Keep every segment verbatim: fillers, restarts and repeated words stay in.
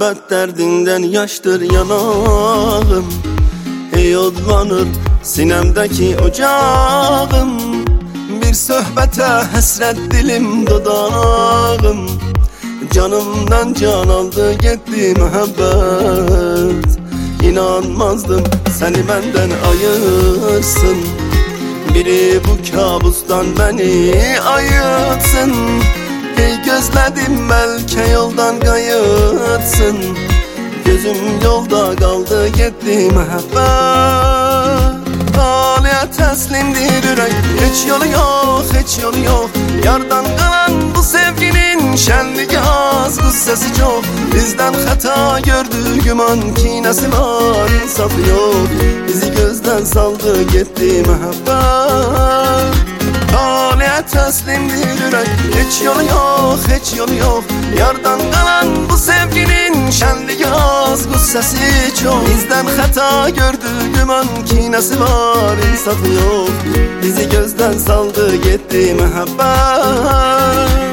Müebbet derdinden yaştır yanağım. Ey odlanır sinemdeki ocağım. Bir söhbete hasret dilim dudağım. Canımdan can aldı gitti muhabbet. İnanmazdım seni benden ayırsın. Biri bu kabustan beni ayırtsın. Hey gözledim belki yoldan kayıtsın. Gözüm yolda kaldı gitti muhabbet. Ağlaya teslimdir yürek. Hiç yolu yok, hiç yolu yok. Yardan kalan bu sevginin şenliği az, gussesi çok. Bizden hata gördü güman, kinesi var, insafı yok. Bizi gözden saldı gitti muhabbet. Ağlaya teslimdir yürek. Hiç yolu yok, hiç yolu yok. Yardan kalan bu sevginin şenliği az, gussesi çok. Bizden hata gördü güman, kinesi var, insafı yok. Bizi gözden saldı gitti muhabbet.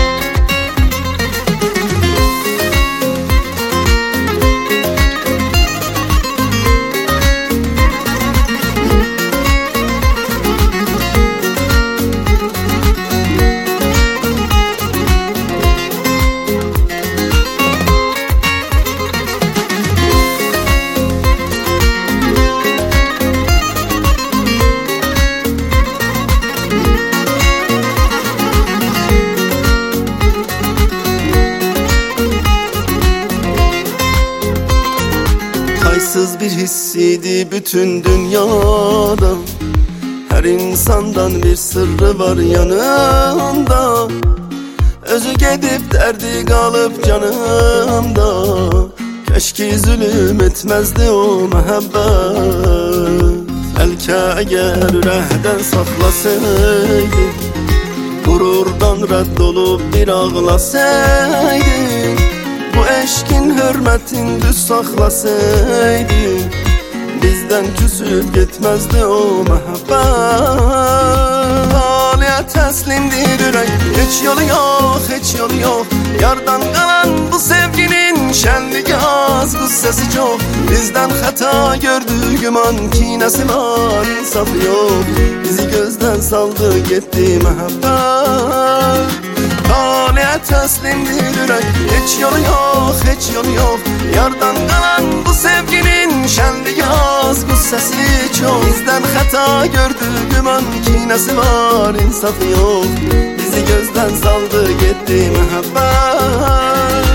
Kaysız bir hissiydi bütün dünyada. Her insandan bir sırrı var yanında. Özü gidip derdi kalıp canımda. Keşke zulüm etmezdi o muhabbet. Belki eğer ürəkdən saklasaydı, gururdan reddolup bir ağlasaydı, bu eşkin hürmetin düz saklasaydı, bizden küsüp gitmezdi o muhabbet. Ağlaya teslimdir yürek. Hiç yolu yok, hiç yolu yok. Yardan kalan bu sevginin şenliği az, gussesi çok. Bizden hata gördü güman, kinesi var, insafı yok. Bizi gözden saldı gitti muhabbet. Ağlaya teslimdir yürek. Hiç yolu yok, hiç yolu yok. Yardan kalan bu sevginin şenliği az, gussesi çok. Bizden hata gördü güman, kinesi var, insafı yok. Bizi gözden saldı gitti muhabbet.